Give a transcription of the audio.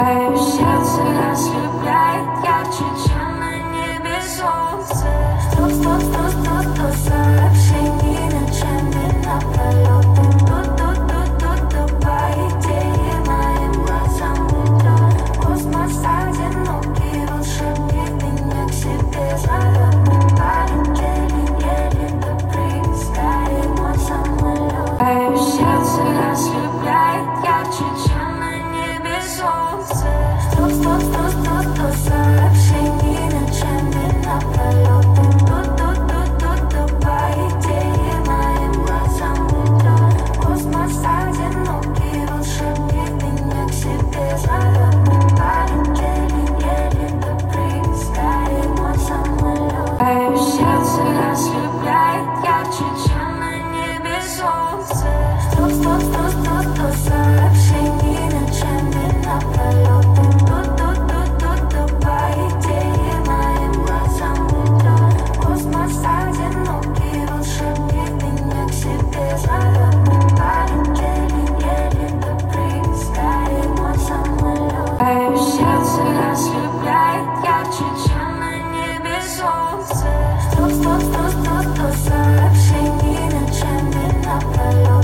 Сердце ослепляет ярче, чем на небе солнце. Сто сообщений ночами напролет. Тут по идее моим глазам идет. Космос одинокий волшебник меня к себе зовет. Мы полетели еле до прииска, мой самолет. Сердце ослепляет ярче, чем на небе солнце. Сто сообщений ночами напролет. Тут по идее моим глазам идет. Космос одинокий волшебник меня к себе зовет. Мы полетели еле до прииска, мой самолет. Сердце ослепляет ярче, чем на небе солнце. Сто сообщений ночами напролет. Тут по идее моим глазам идет. Космос одинокий волшебник меня к себе зовет. Мы полетели еле до прииска, мой самолет. Сердце ослепляет ярче, чем на небе солнце. Сто сообщений ночами напролет.